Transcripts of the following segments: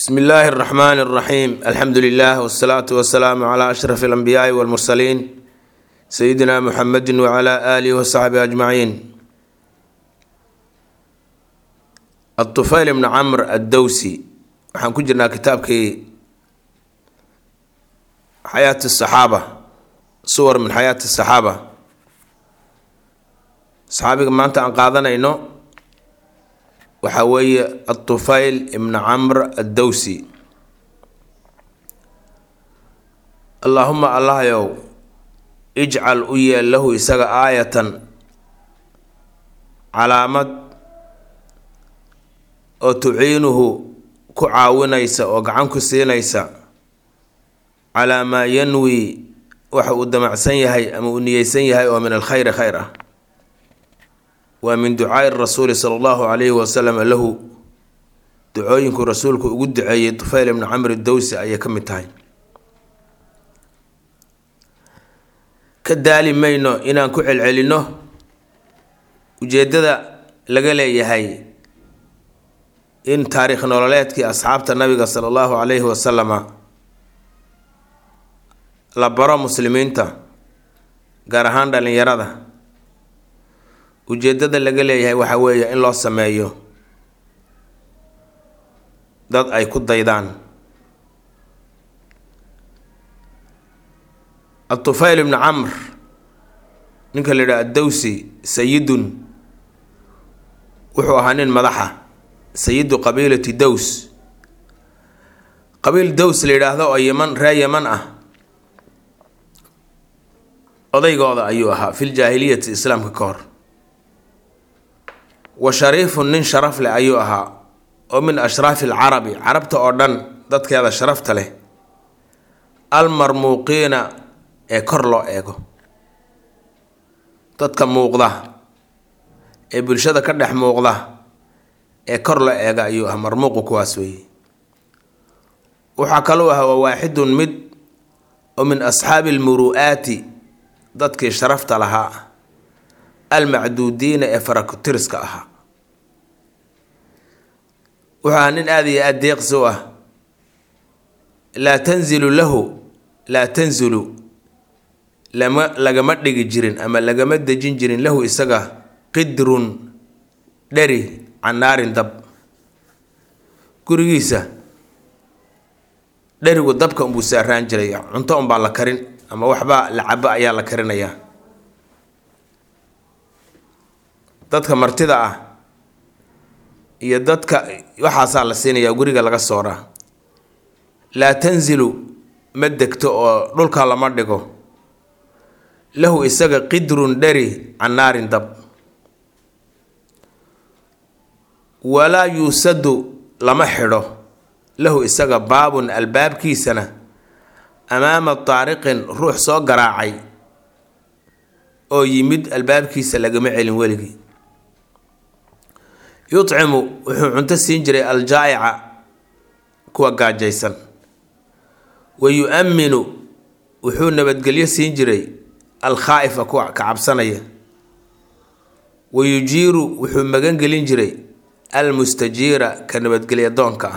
بسم الله الرحمن الرحيم الحمد لله والصلاة والسلام على أشرف الأنبياء والمرسلين سيدنا محمد وعلى آله وصحبه أجمعين. الطفيل بن عمرو الدوسي waxaan ku jirnaa kitaabkii حياة الصحابة صور من حياة الصحابة صحابي ما أنت عن قاضنا وحوي الطفيل بن عمرو الدوسي. اللهم الله يو اجعل ويا له يسغى آية علامة أو تعينه كعاونيسا وقعنك سينيسا على ما ينوي وحو دمع سنيهي أم أني سنيهي ومن الخير خيره ومن دعاء الرسول صلى الله عليه وسلم له دعائك رسولك وقد دعاء طفيل بن عمرو الدوسي أي كم تاي كدالي مينو إنا كعل علينو وجدد لقلي يهي إن تاريخ نولاتك أصحاب النبي صلى الله عليه وسلم لبرا مسلمين تا قارهان دالين يرادا ujeedada laga leeyahay waxa weeye in loo sameeyo dad ay ku daydaan. الطفيل بن عمرو ninka la yiraahdo Dawsi sayidun wuxuu ahaa nin madaxa sayidu qabiilati Daws qabiil Daws la yiraahdo oo Yemen ah odaygooda ayuu ahaa fil jaahiliyati islaamka ka hor وشريف نين شرف له أيها ومن أشراف العربي عربت أردن ضدك هذا شرفت له المرموقين كرلو إيجو ضدك موقضة بالشدة كده موقضة كرلو إيجا أيها مرموق كواسوي وحكلوها هو واحد مد ومن أصحاب المروءات ضدك شرفت لها المعدودين افرق ترسك اها وحانين هذه الديق سوى لا تنزل لما دغ جيرين اما لما دجين جيرين له اسغا قدر دري عن نار دب غريغيسا دريغو دبك ابو ساران جري cunto un baa la karin ama waxba la caba ayaa la karinaya dadka martida ah iyo dadka waxaas la siinaya guriga laga sooraa la tanzilu madagto oo dhulka lama dhigo lahu isaga qidrun dari an naarin dab wala yusadu lama xidho lahu isaga baabun albaabkiisana amaama taariqin ruux soo garaacay oo yimid albaabkiisa lagama celin weligii يطعم وحنت سينجري الجائع كوا جاجيسن ويؤمن وحون نبتقليه سينجري الخائف كوا كعبسنية ويجير وحون مغنقلين جري المستجير كنبتقليه دونكا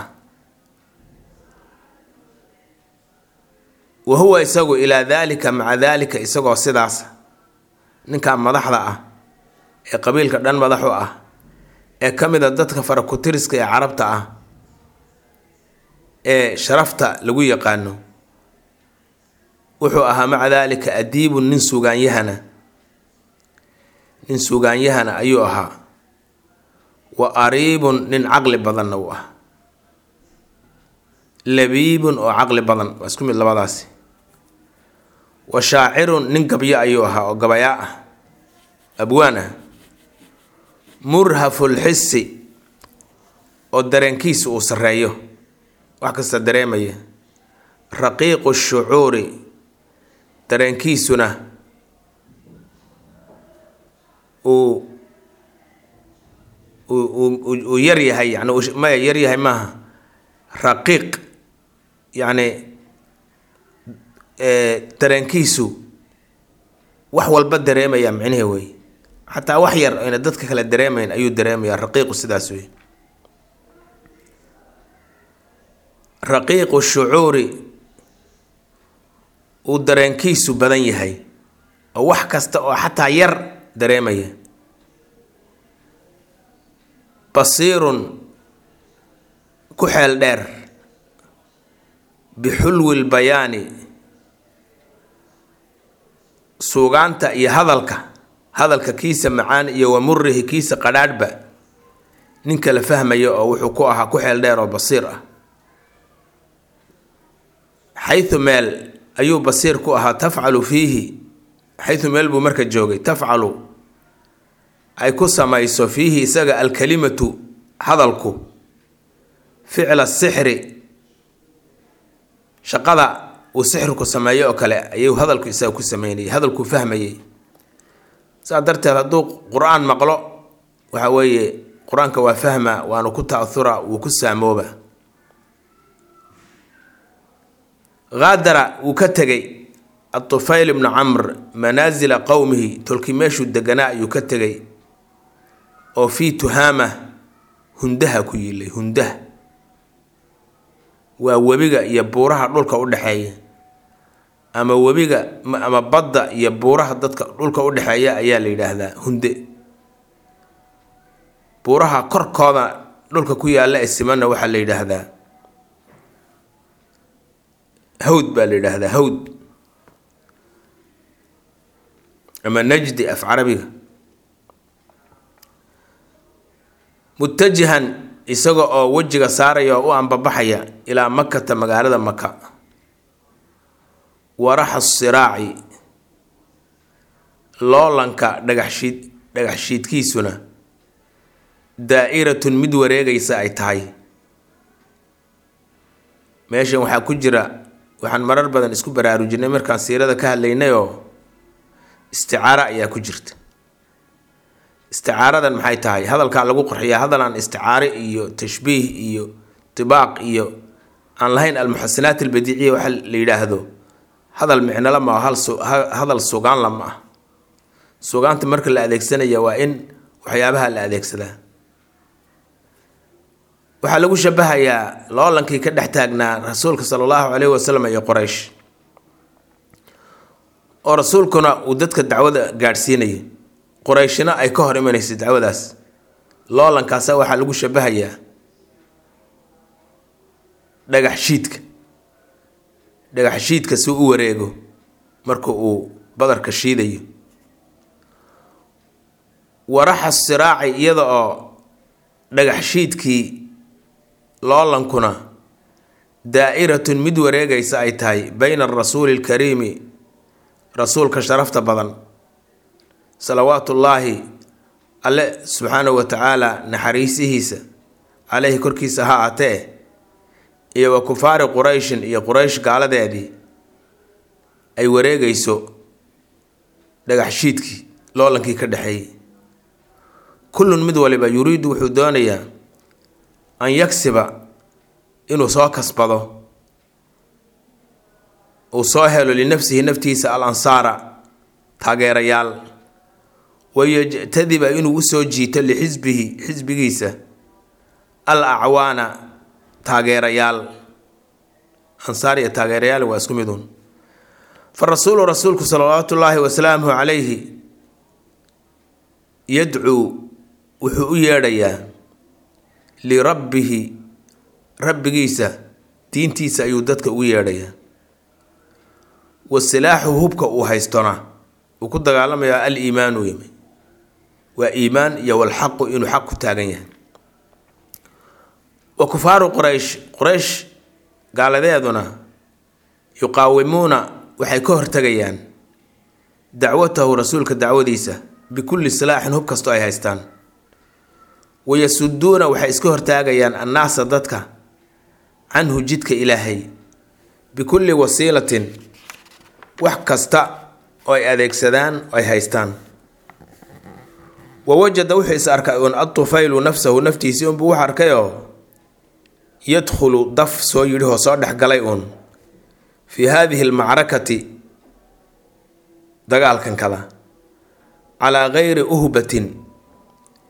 وهو يساقو إلى ذلك مع ذلك يساقو السداس نكا مضحضة قبيل كدان مضحوة ee kamida dadka farakutiriska ee carabta ah ee sharafta lagu yaqaano wuxuu ahaa maca dalika adiib nin suugaanyahana ayuu ahaa wa ariibun nin caqli badan oo ah labiibun oo caqli badan waa isku mid labadaasi wa shaacirun nin gabya ayuu ahaa oo gabaya ah abwaana مرهف الحس او درنكيس او سريو وحكسا دريميه رقيق الشعور درنكيسنا و يريهي يعني ما يريهي ما رقيق يعني درنكيسو وحول بدريميه معنيه وي حتى وحير إن دتك كلا دريمين أيو دريم يا رقيق السداسوي raqiiqu shucuuri uu dareenkiisu badan yahay oo wax kasta oo xataa yar dareemaya. basiirun ku xeel dheer bixulwi lbayaani suugaanta iyo hadalka kiisa macaan iyo wamurihi kiisa qadhaadhba ninka la fahmayo oo wuxuu ku ahaa ku xeel dheer oo basiir ah. xaytu meel ayuu basiir ku ahaa tafcalu fiihi, xaytu meel buu marka joogay tafcalu ay ku samayso fiihi isaga alkalimatu hadalku ficla sixri shaqada uu sixirku sameeyo oo kale ayuu hadalku isaga ku sameynayay, hadalku fahmayay. saa darteed hadduu qur-aan maqlo waxa weeye qur-aanka waa fahma, waanu ku ta'athura, wuu ku saamooba. غادر وكتجي الطفيل بن عمرو منازل قومه تلكميش الدجناء يكتجي أو في تهامة هندها كيلي هنده ووبيجا يبورها دولك أود حياة أما وبيجا أما بدأ يبورها دولك أود حياة أيالي هذا هند بورها كركضة دولك كويا لا السمانة وحلي هذا هود بالي هذا هود. أما نجد أف عربي متجها يسوق أو وجه سارة أو عم ببحيا إلى مكة مقالة مكة وراح الصراعي لولنكا دغحشيد كيسونا دائرة مدوريغا يساعي تاي ماشي waxaa ku jira waxaan marar badan isku baraarujinay markaan siirada ka hadlaynay oo isticaara ayaa ku jirta. isticaaradan maxay tahay? hadalka lagu qurxiyaa hadal aan isticaari iyo tashbiih iyo tibaaq iyo aan lahayn almuhasanaat albadiiciya waxa la yiraahdo hadal micno lama hadal sugaan lama. sugaanta marka la adeegsanayo waa in waxyaabaha la adeegsadaa. waxaa lagu shabahayaa loolankii ka dhex taagnaa rasuulka sallallahu alayhi wasallam iyo Quraysh oo rasuulkuna uu dadka dacwada gaarsiinayay, Qurayshina ay ka hor imaneysay dacwadaas. loolankaas waxaa lagu shabahayaa dhagax shiidka si uu wareego marka uu badarka shiidayo. waraxa siraaci iyada oo dhagax shiidkii loolankuna daa'iratun mid wareegaysa ay tahay bayna rasuuli alkariimi rasuulka sharafta badan salawaatullaahi alle subxaanahu wa tacaala naxariisihiisa calayhi korkiisa ha aatee iyo wa kufaari qurayshin iyo quraysh gaaladeedii ay wareegayso dhagax shiidkii loolankii ka dhexeeyey. kullun mid waliba yuriidu wuxuu doonayaa an yaksiba inuu soo kasbado uu soo helo linafsihi naftiisa alansaara taageerayaal wayajtadiba inuu usoo jiito lixisbihi xisbigiisa alacwaana taageerayaal. ansaar iyo taageerayaal waa isku midun. farasuulu rasuulku salawaatullaahi wasalaamuhu calayhi yadcuu wuxuu u yeedhayaa lirabbihi rabbigiisa diintiisa ayuu dadka ugu yeedhayaa. wasilaaxu hubka uu haystona uu ku dagaalamayaa al-iimaanu yimi waa iimaan iyo walxaqu inuu xaq ku taagan yahay. wa kufaaru quraysh gaaladeeduna yuqaawimuuna waxay ka hortagayaan dacwatahu rasuulka dacwadiisa bikulli silaaxin hub kastoo ay haystaan. wayasuduuna waxay iska hortaagayaan annaasa dadka canhu jidka ilaahay bikulli wasiilatin wax kasta oo ay adeegsadaan oo ay haystaan. wawajada wuxuu is arkay un atufaylu nafsahu naftiisii unbuu wax arkayoo yadkhulu daf soo yidhihoo soo dhexgalay uun fii haadihi almacrakati dagaalkan kada calaa gayri uhbatin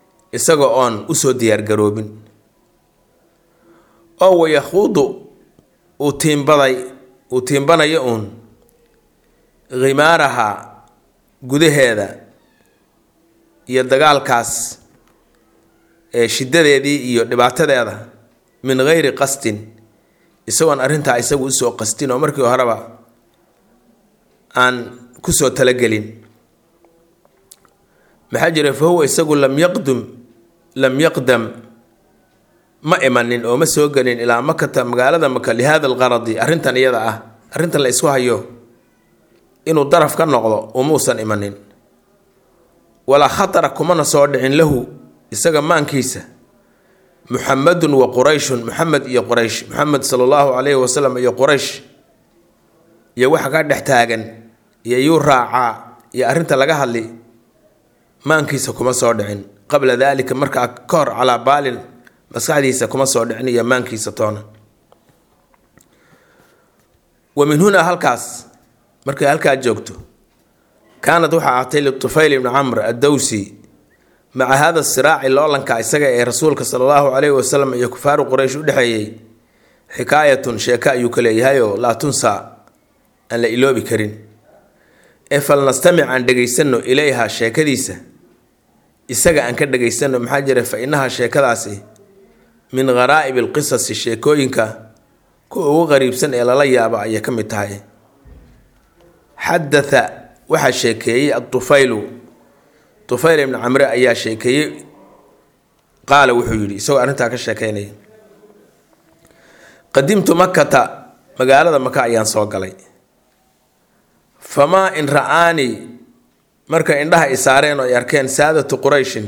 isagoo oon usoo diyaargaroobin oo wayakhuudu uu tiimbanayo uun khimaaraha gudaheeda iyo dagaalkaas ee shiddadeedii iyo dhibaatadeeda min gayri qasdin isagoon arrintaa isagu usoo qastin oo markii horeba aan kusoo talagelin. maxaa jira fa huwa isagu lam yaqdam ma imanin oo ma soo gelin ilaa makata magaalada maka lihada alqaradi arrintan iyada ah, arrintan la isku hayo inuu daraf ka noqdo umuusan imanin. walaa khatara kumana soo dhicin lahu isaga maankiisa muxamadun wa qurayshun, muxamed iyo quraysh, muxamed sala allahu calayhi wasalam iyo quraysh iyo waxa ka dhex taagan iyo yuu raacaa iyo arrinta laga hadli maankiisa kuma soo dhicin. qabla daalika markaa ka hor calaa baalin maskaxdiisa kuma soo dhicin iyo maankiisa toona. wa min hunaa halkaas markay halkaa joogto kaanad waxaa ahatay litufayl ibni camr addawsi maca hada siraaci loolanka isaga ee rasuulka sala allahu calayhi wasalam iyo kufaaru quraysh u dhexeeyey xikaayatun sheeko ayuu ka leeyahayoo laa tunsaa aan la iloobi karin. ee falnastamic aan dhegaysanno ilayha sheekadiisa isaga aan ka dhegaysanno. maxaa jira fa innaha sheekadaasi min gharaa'ib alqisasi sheekooyinka kuwa ugu qariibsan ee lala yaabo ayay ka mid tahay. xadatha waxaa sheekeeyey atufaylu, tufayl ibni camre ayaa sheekeeyey. qaala wuxuu yidhi isagoo arrintaa ka sheekeynaya: qadimtu makata magaalada maka ayaan soo galay. famaa in ra'aanii markay indhaha isaareen oo ay arkeen saadatu qurayshin,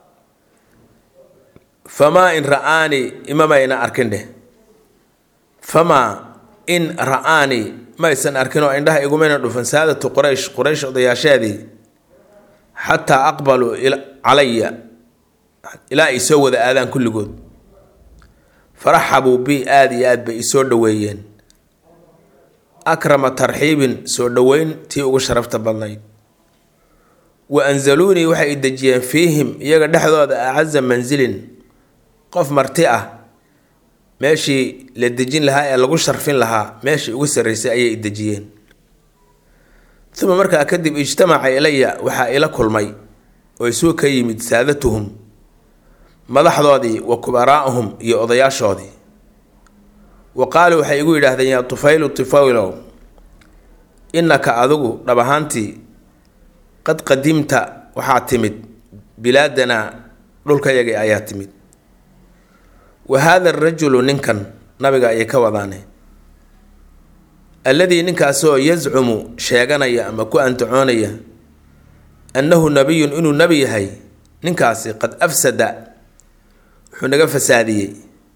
famaa in ra'aanii imamayna arkin dheh, famaa in ra'aanii maysan arkin oo indhaha igumayna dhufan saadatu quraysh odayaasheedii xataa aqbaluu calaya ilaa ay soo wada aadaan kulligood. faraxabuu bi aada iyo aad bay isoo dhoweeyeen akrama tarxiibin soo dhoweyn tii ugu sharafta badnayd. wa anzaluunii waxay i dejiyeen fiihim iyaga dhexdooda acaza mansilin qof marti ah meeshii la dejin lahaa ee lagu sharfin lahaa meeshii ugu sarraysay ayay i dejiyeen. uma markaa kadib ijtamaca ilaya waxaa ila kulmay oo isuu ka yimid saadatuhum madaxdoodii wa kubaraa'uhum iyo odayaashoodii. wa qaaluu waxay igu yidhaahdeen yaa tufaylow innaka adigu dhab ahaantii qad qadimta waxaa timid bilaadanaa dhulkayagii ayaa timid. wa haada arajulu ninkan nabiga ayay ka wadaane alladii ninkaasoo yazcumu sheeganaya ama ku antacoonaya annahu nabiyun inuu nebi yahay, ninkaasi qad afsada wuxuu naga fasaadiyey,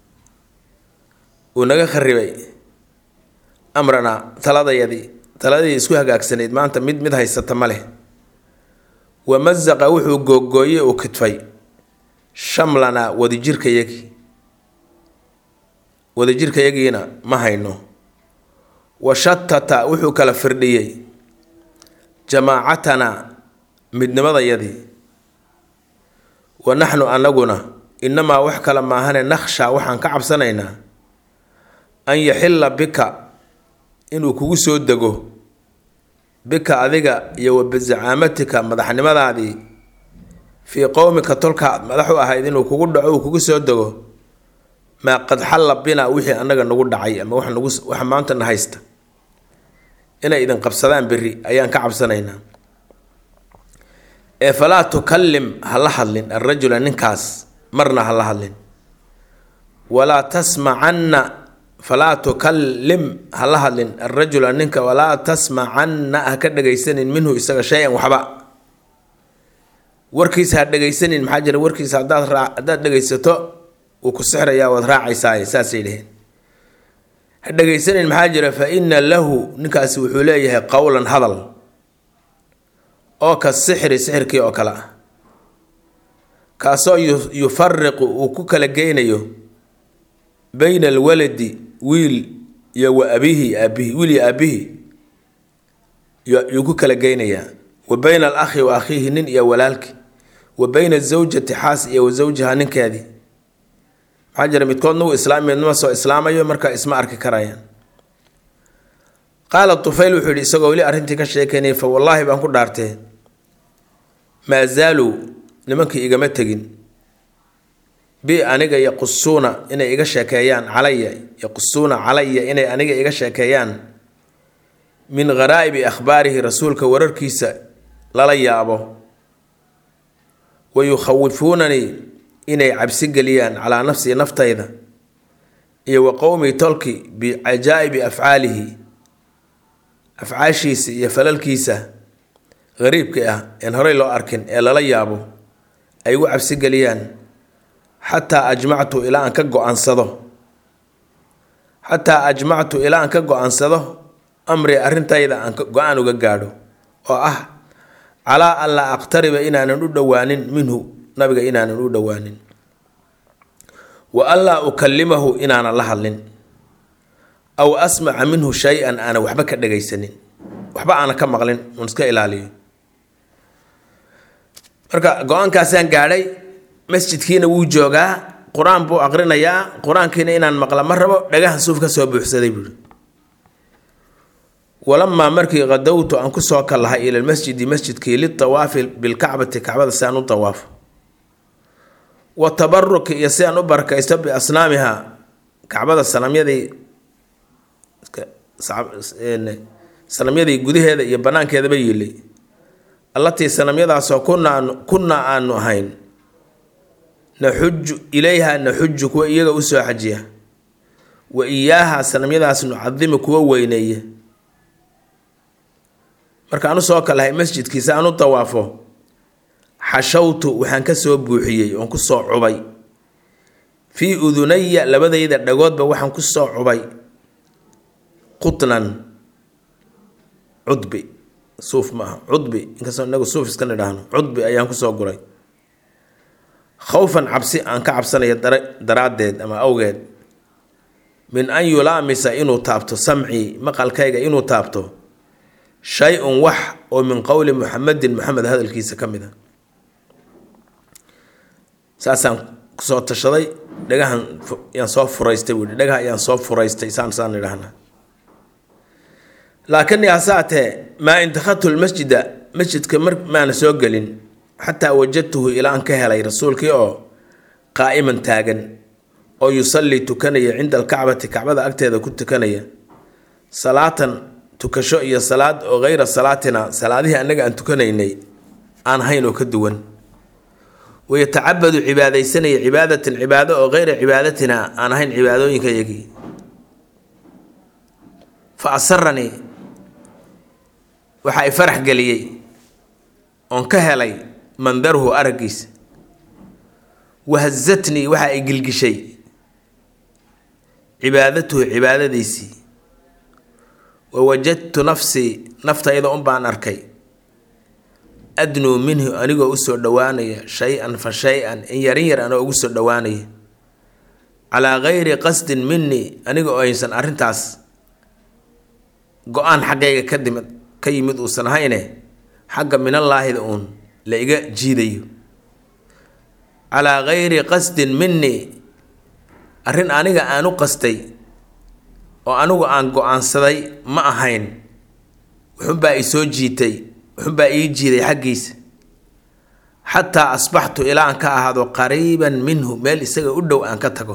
uu naga kharibay amrana taladii isku hagaagsanayd maanta mid haysata ma leh. wa mazaqa wuxuu googooyey uu kitfay shamlana wadajirkayagiina ma hayno. wa shatata wuxuu kala firdhiyey jamaacatana midnimadayadii. wa naxnu anaguna inamaa wax kale maahane nakhshaa waxaan ka cabsanaynaa an yaxilla bika inuu kugu soo dego, bika adiga iyo wa bizacaamatika madaxnimadaadii, fii qowmika tolkaad madax u ahayd inuu kugu dhaco uu kugu soo dego maa qad xalla binaa wixii annaga nagu dhacay ama waxa maanta na haysta inay idin qabsadaan berri ayaan ka cabsanaynaa. ee falaa tukallim ha la hadlin alrajula ninkaas marna ha la hadlin. walaa tasmacanna falaa tukallim ha la hadlin alrajula ninka, walaa tasmacanna ha ka dhagaysanin minhu isaga shay-an waxba. warkiisa ha dhagaysanin. maxaa jira warkiisa haddaad dhagaysato wuu ku sixrayaa waad raacaysaa. saasay dheheen ha dhagaysanin. maxaa jira fa ina lahu ninkaasi wuxuu leeyahay qowlan hadal oo ka sixirkii oo kale ah, kaasoo yufariqu uu ku kala geynayo bayna alwaladi wiil iyo wa abihi aabihi wiil iyo aabihi yuu ku kala geynayaa. wa bayna alakhi wa akhiihi nin iyo walaalki. wa bayna azawjati xaas iyo wa zawjiha ninkeedii. maxaa jira midkoodna wuu islaam midnima soo islaamayo markaa isma arki karayaan. qaala Tufayl wuxuu yidhi isagoo weli arrintii ka sheekeynay fa wallaahi baan ku dhaartee maa zaaluu nimankii igama tegin bi aniga yaqusuuna inay iga sheekeeyaan calaya inay aniga iga sheekeeyaan min gharaa'ibi akhbaarihi rasuulka wararkiisa lala yaabo wayukhawifuunanii inay cabsi geliyaan calaa nafsii naftayda iyo wa qowmii tolki bicajaa'ibi afcaalihi afcaashiisa iyo falalkiisa gariibka ah een horey loo arkin ee lala yaabo ay ugu cabsi geliyaan xataa ajmactu ilaa aan ka go-aansado amri arrintayda aan go-aan uga gaadho oo ah calaa an laa aqtariba inaanan u dhowaanin minhu nabiga inaanan u dhowaanin wa an laa ukallimahu inaanan la hadlin aw asmaca minhu shay-an aanan waxba ka dhagaysanin waxba aanan ka maqlin uun iska ilaaliyo marka go-aankaasaan gaadhay masjidkiina wuu joogaa qur-aan buu aqrinayaa qur-aankiina inaan maqla ma rabo dhagahan suuf ka soo buuxsaday buuri walamaa markii qadowtu aan kusoo kallahay ila lmasjidi masjidkii litawaafi bilkacbati kacbada si aan u tawaafo wa tabaruki iyo si aan u barakaysto biasnaamiha kacbada sanamyadii gudaheeda iyo banaankeedaba yiilay allatii sanamyadaasoo kunaa aanu ahayn naxuju ilayha naxuju kuwa iyaga usoo xajiya wa iyaaha sanamyadaas nucadimu kuwa weyneeya markaan usoo kalahay masjidkiisa aan u tawaafo xashawtu waxaan ka soo buuxiyey oon ku soo cubay fii udunaya labadayda dhagoodba waxaan ku soo cubay qutnan cudbi suuf maaha cudbi inkastoo inagu suuf iska nidhaahno cudbi ayaan kusoo guray khawfan cabsi aan ka cabsanaya daraaddeed ama awgeed min an yulaamisa inuu taabto samcii maqalkayga inuu taabto shay-un wax oo min qowli muxamedin maxamed hadalkiisa ka mid a saasaan kusoo tashaday dhagahan yaan soo furaystay buuhi dhagaha ayaan soo furaystay saan idhaahna laakiin hasaatee maa intakhadtu lmasjida masjidka maana soo gelin xataa wajadtuhu ilaa aan ka helay rasuulkii oo qaa'iman taagan oo yusallii tukanaya cinda alkacbati kacbada agteeda ku tukanaya salaatan tukasho iyo salaad oo hayra salaatina salaadihii annaga aan tukanaynay aan hayn oo ka duwan wayatacabadu cibaadaysanaya cibaadatan cibaado oo hayra cibaadatina aan ahayn cibaadooyinkayagii fa asaranii waxa ay farax geliyey oon ka helay mandaruhu araggiisa wahazatnii waxa ay gilgishay cibaadatuhu cibaadadiisii wawajadtu nafsii naftayda un baan arkay adnuu minhu anigoo usoo dhowaanaya shay-an fa shay-an in yarin yar anoo ugu soo dhowaanaya calaa gayri qasdin minii aniga oo aysan arrintaas go-aan xaggayga ka yimid uusan ahayne xagga minallaahida uun la iga jiidayo calaa gayri qasdin minii arrin aniga aan u qastay oo anigu aan go-aansaday ma ahayn wuxunbaa i soo jiitay wuxunbaa ii jiiday xaggiisa xataa asbaxtu ilaa aan ka ahaado qariiban minhu meel isaga u dhow aan ka tago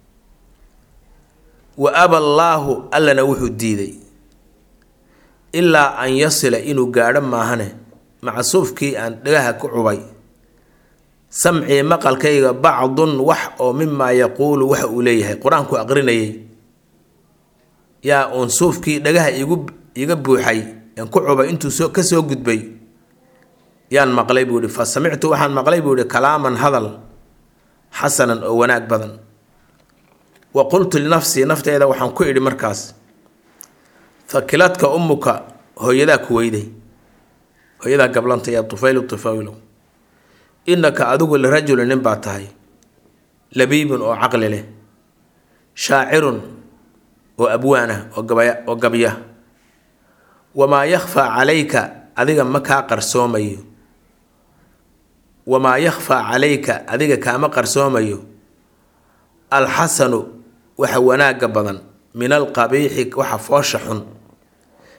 wa aba allaahu allana wuxuu diiday ilaa an yasila inuu gaadho maahane macsuufkii aan dhagaha ku cubay samcii maqalkayga bacdun wax oo mimaa yaquulu waxa uu leeyahay qur-aanku aqrinayay yaa uun suufkii dhagaha iga buuxay aan ku cubay intuu ka soo gudbay yaan maqlay buu ihi fa samictu waxaan maqlay buu ihi kalaaman hadal xasanan oo wanaag badan wa qultu linafsii nafteyda waxaan ku idhi markaas fakiladka ummuka hooyadaa ku weyday hooyadaa gablanta yaa tufaylo innaka adigu lirajulin nin baa tahay labiibun oo caqli leh shaacirun oo abwaana oo gabya wamaa yakhfaa calayka adiga ma kaa qarsoomayo wamaa yakhfaa calayka adiga kaama qarsoomayo alxasanu waxa wanaagga badan min alqabiixi waxa foosha xun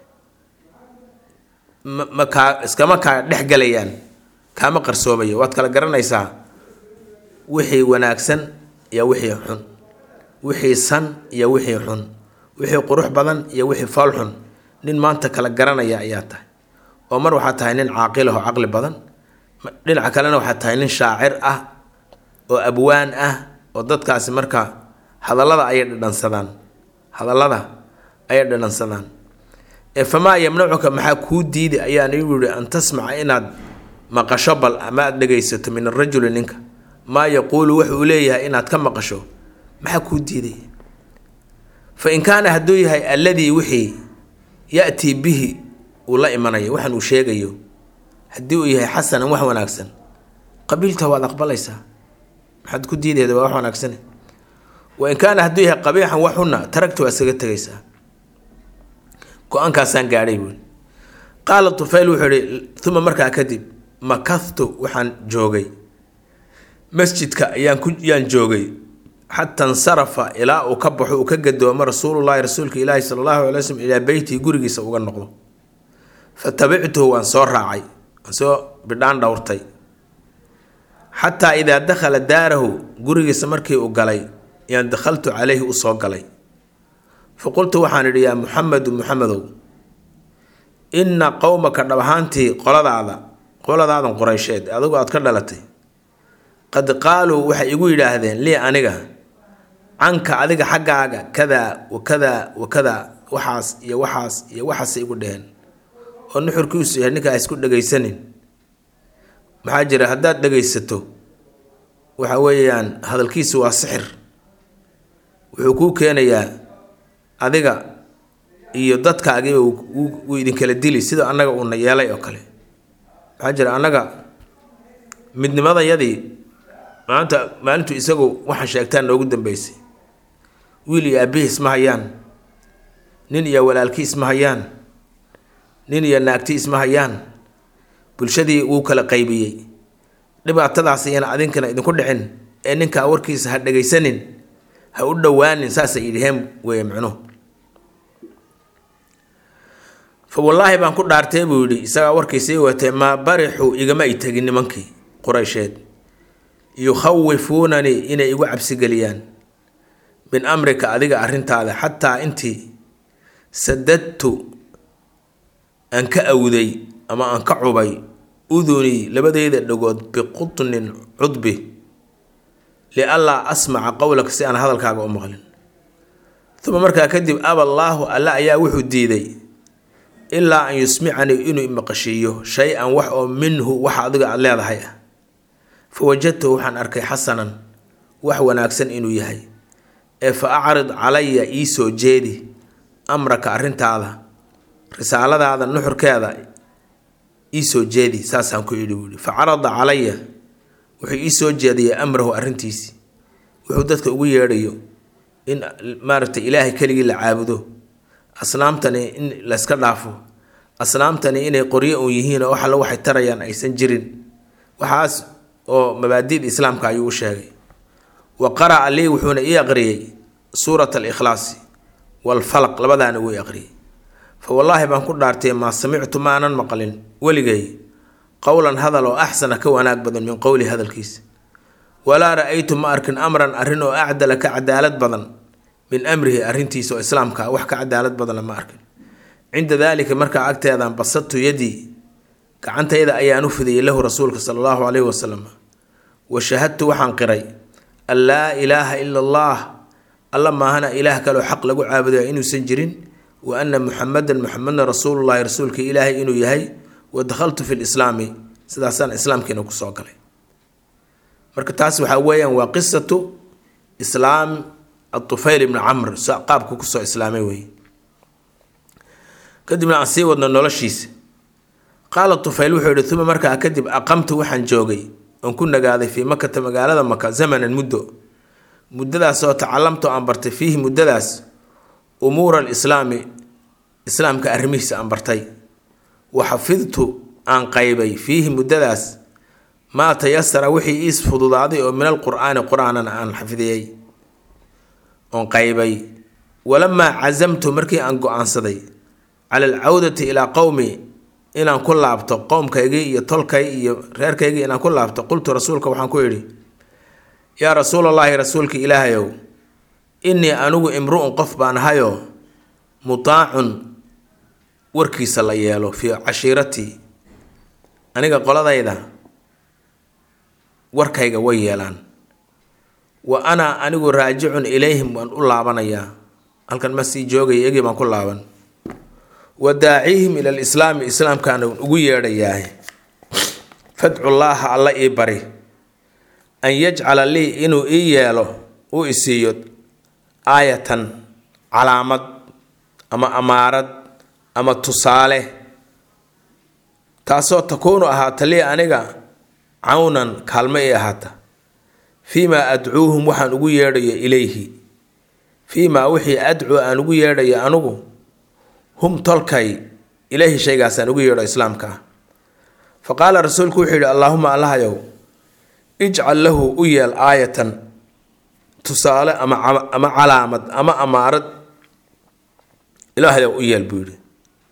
ma kaa iskama kaa dhex galayaan, kaama qarsoomayo. waad kala garanaysaa wixii wanaagsan iyo wixii xun, wixii san iyo wixii xun, wixii qurux badan iyo wixii fool xun. nin maanta kala garanaya ayaa tahay. oo mar waxaa tahay nin caaqil ah oo caqli badan, dhinaca kalena waxaa tahay nin shaacir ah oo abwaan ah, oo dadkaasi marka hadallada ayay dhadhansadaan, famaa yamnacuka maxaa kuu diidi ayaan igu yidhi an tasmaca inaad maqasho bal ama aad dhegaysato min arajuli ninka maa yaquulu wuxuu leeyahay inaad ka maqasho, maxaa kuu diiday? fa in kaana hadduu yahay alladii wixii ya'tii bihi uu la imanayo, waxaan uu sheegayo haddii uu yahay xasanan wax wanaagsan, qabiilta waad aqbalaysaa, maxaad ku diidayda waa wax wanaagsane. wa in kaana hadduu yahay qabiixan wax xunna taragta waa isaga tegaysaa. go-aankaasaan gaadhay buuli. qaala Tufayl wuxuu ihi uma markaa kadib makahtu waxaan joogay masjidka yaan joogay xataa insarafa ilaa uu ka baxo uu ka gadoomo rasuulullaahi rasuulka ilaahi sala allahu alay waslm ilaa beytii gurigiisa uga noqdo. fatabictuhu waan soo raacay, waan soo bidhaan dhowrtay, xataa idaa dakhala daarahu gurigiisa markii uu galay yaan dakhaltu calayhi u soo galay. faqultu waxaan idhi yaa muxamedu muxamedow, inna qowmaka dhab ahaantii qoladaadan quraysheed adigu aad ka dhalatay qad qaaluu waxay igu yidhaahdeen lii aniga canka adiga xaggaaga kadaa wa kadaa wa kadaa, waxaas iyo waxaas iyo waxaasay igu dheheen. oo nuxurkiisu yahay ninkaa isku dhegaysanin. maxaa jira haddaad dhegaysato waxa weeyaan hadalkiisu waa sixir, wuxuu kuu keenayaa adiga iyo dadkaagiiba wuu idinkala dili sida annaga uuna yeelay oo kale. maxaa jira annaga midnimadayadii maalintu isagu waxaan sheegtaan noogu dambeysay. wiil iyo aabbihi isma hayaan, nin iyo walaalkii isma hayaan, nin iyo naagti isma hayaan. bulshadii wuu kala qaybiyey. dhibaatadaas iyana adinkana idinku dhicin ee ninkaa warkiisa ha dhegaysanin, ha u dhowaanin, saasay yidhaheen weeye macnuhu. fa wallaahi baan ku dhaartay buu yidhi isagaa warkiisii watee maa barixuu igama ay tegin nimankii quraysheed yukhawifuunanii inay igu cabsigeliyaan min amrika adiga arrintaada, xataa intii sadadtu aan ka awday ama aan ka cubay udunii labadeyda dhagood biqutnin cudbi lianlaa asmaca qowlaka si aan hadalkaaga u maqlin. uma markaa kadib aballaahu alla ayaa wuxuu diiday ilaa an yusmicanii inuu imaqashiiyo shay-an wax oo minhu waxa adiga aad leedahay ah. fa wajadtuhu waxaan arkay xasanan wax wanaagsan inuu yahay, ee fa acrid calaya ii soo jeedi amraka arrintaada, risaaladaada nuxurkeeda ii soo jeedi, saasaan ku idhi buuhi. fa carada calaya wuxuu ii soo jeediyay amrahu arrintiisii, wuxuu dadka ugu yeedhayo in maaragtay ilaahay keligii la caabudo, asnaamtani in layska dhaafo, asnaamtani inay qoryo un yihiin oo wax alla waxay tarayaan aysan jirin. waxaas oo mabaadi'da islaamka ayuu u sheegay. wa qara'a lii wuxuuna ii aqriyey suurat alikhlaasi waalfalaq, labadaana wuu aqriyey. fa wallaahi baan ku dhaartay maa samictu maanan maqlin weligay qowlan hadal oo axsana ka wanaag badan min qowli hadalkiisa, walaa ra-aytu ma arkin amran arrin oo acdala ka cadaalad badan min amrihi arrintiisa oo islaamka wax ka cadaalad badanna ma arkin. cinda daalika markaa agteedaan basadtu yadii gacantayda ayaan u fidiyey lahu rasuulka sala allahu calayhi wasalam. wa shahadtu waxaan qiray an laa ilaaha ila allah, alla maahana ilaah kaloo xaq lagu caabudayo inuusan jirin, wa anna muxamedan muxamedna rasuulullahi rasuulka ilaahay inuu yahay. wa dakhaltu fi lislaami, sidaasaan islaamkiina kusoo galay. marka taas waxaa weeyaan waa qisatu islaam atufayl ibni camr, qaabku kusoo islaamay wey. kadibna aan sii wadno noloshiisa. qaala Tufayl wuxuu yihi uma markaa kadib aqamtu waxaan joogay oon ku nagaaday fii makata magaalada maka zamanan muddadaasoo tacalamtu aan bartay fiihi muddadaas umuura alislaami islaamka arrimihiisa aan bartay. wa xafidtu aan qaybay fiihi muddadaas maa tayasara wixii iis fududaaday oo min alqur'aani qur-aanana aan xafidiyey oon qaybay. walamaa cazamtu markii aan go-aansaday cala alcawdati ilaa qowmi inaan ku laabto qoomkaygii iyo tolkay iyo reerkaygii inaan ku laabto qultu rasuulka waxaan ku idhi yaa rasuulallaahi rasuulka ilaahayow innii anigu imru'un qof baan ahayoo mutaacun warkiisa la yeelo fii cashiiratii aniga qoladayda warkayga way yeelaan wa ana anigu raajicun ilayhim waan u laabanayaa halkan ma sii joogay iyagii baan ku laaban wa daaciihim ila alislaami islaamkaana ugu yeedhayaah fadcu llaaha alla ii bari an yajcala lii inuu ii yeelo uu isiiyo aayatan calaamad ama amaarad ama tusaale taasoo takuunu ahaata lii aniga cawnan kaalmo ii ahaata fiimaa adcuuhum waxaan ugu yeedhayo ilayhi fiimaa wixii adcuu aan ugu yeedhayo anugu hum tolkay ilaahi shaygaasaan ugu yeedho islaamka ah fa qaala rasuulku wuxuu yidhi allaahuma allahayow ijcal lahu u yeel aayatan tusaale ama calaamad ama amaarad ilaahayow u yeel buu yidhi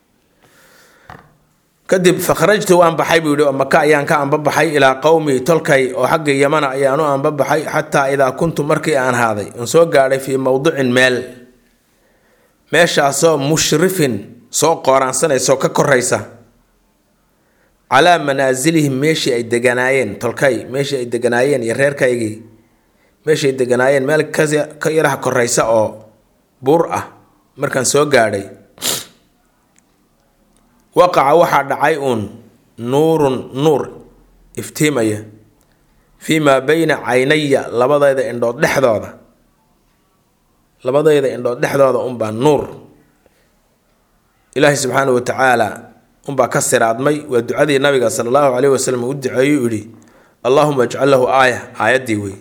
kadib fakhrajtu waan baxay buu yidhi oo maka ayaan ka anbabaxay ilaa qowmii tolkay oo xagga yamana ayaanu anbabaxay xataa idaa kuntu markii aan haaday oon soo gaadhay fii mowdicin meel meeshaasoo mushrifin soo qooraansanaysaoo ka koraysa calaa manaasilihim meeshii ay deganaayeen tolkay meeshii ay deganaayeen iyo reerkaygii meeshii ay deganaayeen meel ka yaraha koraysa oo buur ah markaan soo gaadhay waqaca waxaa dhacay uun nuurun nuur iftiimaya fii maa bayna caynaya labadayda indhood dhexdooda unbaa nuur ilaahi subxaanahu wa tacaala unbaa ka siraadmay waa ducadii nabiga sala allahu calayhi wasalam u duceeyuu yidhi allaahuma ajcal lahu aayaddii wey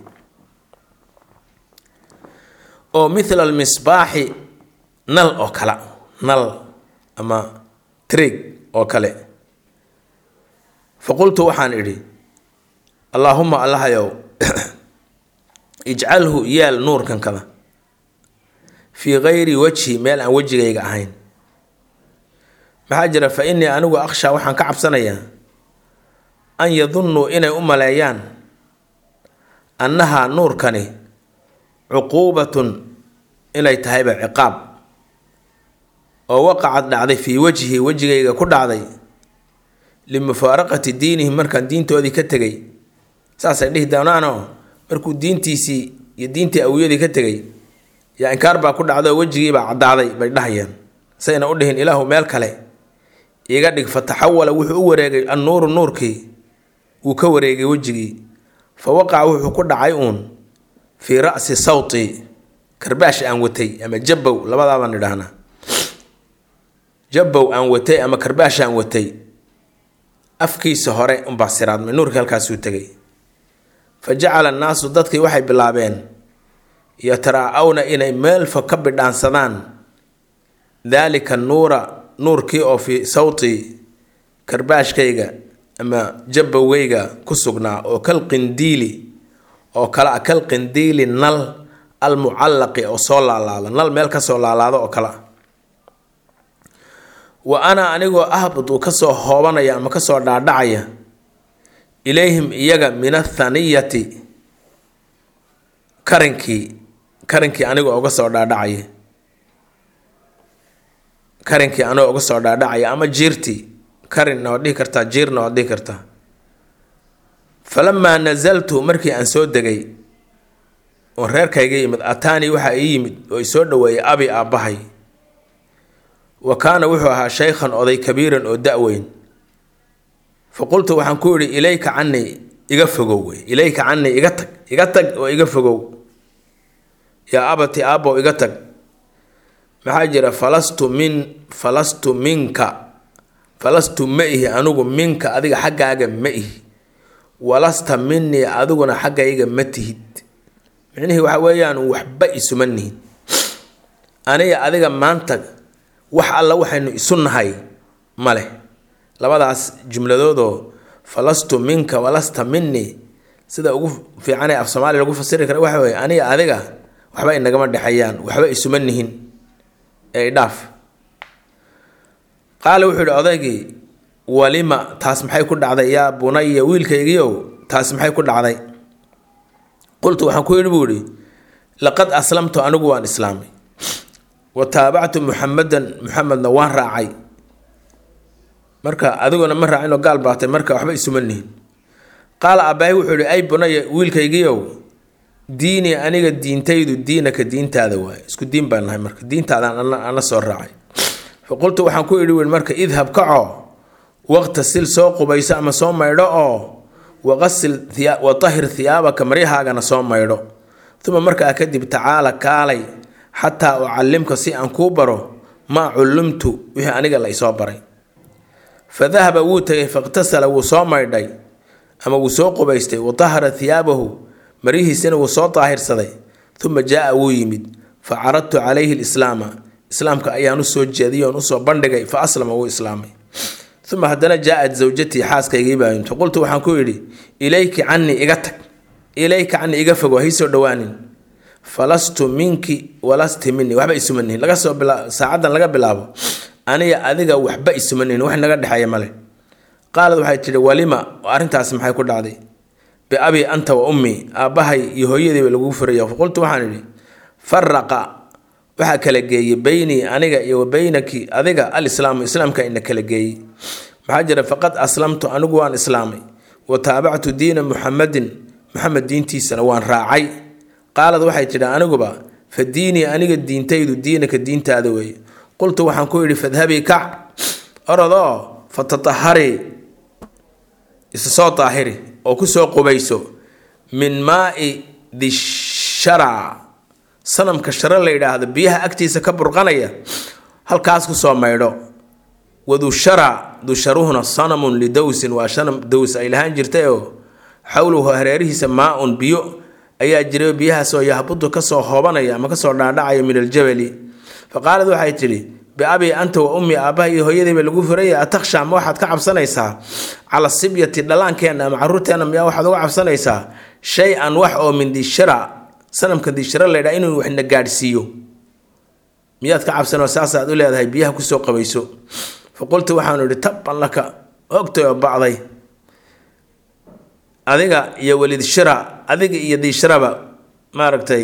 oo mithla almisbaaxi nal oo kale nal ama trig oo kale faqultu waxaan idhi allaahuma allahayow ijcalhu yeel nuurkan kada fii gayri wajhi meel aan wejigayga ahayn maxaa jira fa innii anigu akhshaa waxaan ka cabsanayaa an yadunnuu inay u maleeyaan annahaa nuurkani cuquubatun inay tahayba ciqaab oo waqacad dhacday fii wajhi wejigayga ku dhacday limufaaraqati diinihim markaan diintoodii ka tegay saasay dhihi doonaanoo markuu diintiisii iyo diintii awiyadii ka tegay yaa inkaar baa ku dhacday oo wejigiibaa caddaaday bay dhahayaan sayna u dhihin ilaahu meel kale iga dhig fataxawala wuxuu u wareegay annuuru nuurkii wuu ka wareegay wejigii fa waqaca wuxuu ku dhacay uun fii ra'si sawti karbaash aan watay ama jabbow labadaabaan idhaahnaa jabbow aan watay ama karbaash aan watay afkiisa hore unbaa siraadmay nuurkii halkaasuu tegay fa jacala annaasu dadkii waxay bilaabeen yataraa'awna inay meel fog ka bidhaansadaan daalika nuurkii oo fii sawti karbaashkayga ama jabbowgayga ku sugnaa oo kal qindiili oo kale ah kal qindiili nal almucallaqi oo soo laalaada nal meel ka soo laalaado oo kale ah wa ana anigoo ahbadu kasoo hoobanaya ama kasoo dhaadhacaya ilayhim iyaga min athaniyati karinkii anigoo uga soo dhaadhacaya ama jiirtii karinna waad dhihi kartaa jiirna waad dhihi kartaa falamaa nazaltu markii aan soo degay oon reerkayga yimid ataanii waxaa ii yimid oo isoo dhaweeyay abi aabbahay wa kaana wuxuu ahaa shaykhan oday kabiiran oo da-weyn fa qultu waxaan ku idhi ilayka canii iga fogow wey ilayka canii iga tag oo iga fogow yaa abati aabbow iga tag maxaa jira falastu ma ihi anigu minka adiga xaggaaga ma ihi walasta minii adiguna xaggayga ma tihid micnihii waxa weeyaan waxba isuma nihin aniga adiga maanta wax alla waxaynu isu nahay ma leh labadaas jumladoodoo falastu minka walasta minii sida ugu fiicanee af soomaali lagu fasiri kara waxa weeye aniga adiga waxba inagama dhexeeyaan waxba isuma nihin ee dhaaf qaale wuxuu yidhi odaygii walima taas maxay ku dhacday yaa bunaya wiilkaygiiow taas maxay ku dhacday qultu waxaan ku yidhi buu yidhi laqad aslamtu anigu waan islaamay wa taabactu muxamadan muxamedna waan raacay marka adiguna ma raacin oo gaal baatay marka waxba isuma nihin qaala abbaahi wuxuu yidhi ay bunaya wiilkaygiiow diini aniga diintaydu diinaka diintaada waaye isku diin baan nahay marka diintaadaan ana soo raacay faqultu waxaan ku idhi weyn marka idhab kaco waqtasil soo qubayso ama soo maydho oo waqasil watahir thiyaabaka maryahaagana soo maydho uma markaa kadib tacaala kaalay xataa ucallimka si aan kuu baro maa cullimtu wixii aniga la isoo baray fadahaba wuu tegay faqtasala wuu soo maydhay ama wuu soo qubaystay watahara thiyaabahu maryihiisina wuu soo daahirsaday uma jaa wuu yimid fa caradtu calayhi lislaama islaamka ayaan usoo jeediyay oon usoo bandhigay fa aslama wuu islaamay uma haddana jaa-ad zawjatii xaaskaygii baa yimid faqultu waxaan ku yidhi ilayka canii iga tag ilayka canii iga fogo haysoo dhowaanin falastu minki walasti minii waxba isuma nihin saacadan laga bilaabo aniga adiga waxba isuma nihin wax naga dhexeeya male qaalad waxay tidhi walima arrintaasi maxay ku dhacday biabi anta wa ummi aabbahay iyo hooyadiiba lagu furaya faqultu waxaan idhi faraqa waxaa kala geeyey beynii aniga iyo wa beynaki adiga alislaamu islaamka ina kala geeyey maxaa jira faqad aslamtu anigu waan islaamay wa taabactu diina muxamadin muxamed diintiisana waan raacay qaalad waxay tidhi aniguba fa diinii aniga diintaydu diinaka diintaada weeye qultu waxaan ku yidhi fadhabii kac orodoo fatataharii isa soo daahiri oo kusoo qubayso min maai dishara sanamka sharo la yidhaahdo biyaha agtiisa ka burqanaya halkaas kusoo maydho wadushara dusharuhuna sanamun lidowsin waa shanam dows ay lahaan jirtay oo xowluhu hareerihiisa maa-un biyo ayaa jiray biyahaasoo yahbudu kasoo hoobanaya ama kasoo dhaadhacaya min aljabali faqaalad waxay tidhi biabi anta wa ummi aabbaha iyo hooyadiiba lagu furaya atakhsha ma waxaad ka cabsanaysaa cala sibyati dhallaankeenna ama caruurteenna miyaa waxaad uga cabsanaysaa shay-an wax oo min dishara sanamka dishara laydhaa inuu waxna gaadhsiiyo miyaad ka cabsanoo saasaad u leedahay biyaha kusoo qabayso faqultu waxaanu idhi tabban laka ogtay oo bacday adiga iyo welidshara adiga iyo disharaba maaragtay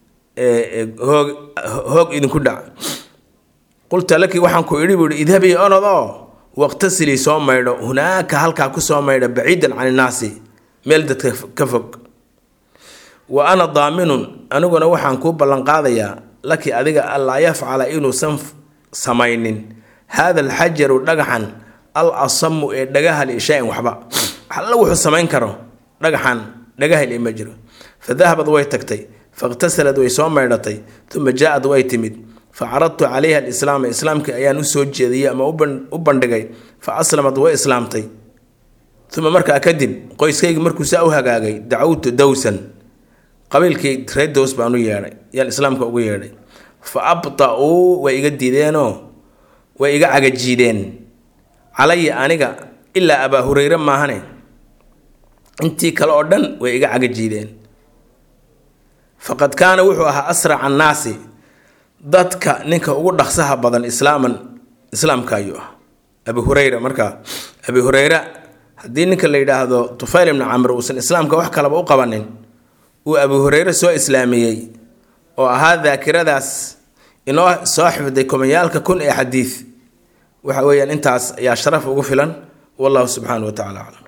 hoog idinku dhac qulta laki waxaan ku idhi buuhi idhabii onodoo waqtasilii soo maydho hunaaka halkaa ku soo maydho baciidan can innaasi meel dadka ka fog wa ana daaminun aniguna waxaan kuu ballanqaadayaa laki adiga allaa yafcala inuusan samaynin haada alxajaru dhagaxan al asamu ee dhagahali shay-an waxba alla wuxuu samayn karo dhagaxan dhagahali ma jiro fadahabad way tagtay faqtasalad way soo maydhatay uma jaa-ad way timid facaradtu calayha alislaama islaamkii ayaan usoo jeediyey ama u bandhigay fa aslamad way islaamtay uma markaa kadib qoyskaygii markuu saa u hagaagay dacawtu dowsan qabiilkii reer dows baan u yeedhay yaan islaamka ugu yeedhay fa abda-uu way iga diideenoo way iga cagajiideen calaya aniga ilaa abaa hureyre maahane intii kale oo dhan way iga cagajiideen faqad kaana wuxuu ahaa asraca annaasi dadka ninka ugu dhaqsaha badan islaamka ayuu ah abi hureyra markaa abi hureyra haddii ninka la yidhaahdo tufayl ibni camr uusan islaamka wax kalaba u qabanin uu abi hureyre soo islaamiyey oo ahaa daakiradaas inoo soo xifday kumayaalka kun ee xadiid waxa weeyaan intaas ayaa sharaf ugu filan wallahu subxaanahu wa tacala aclam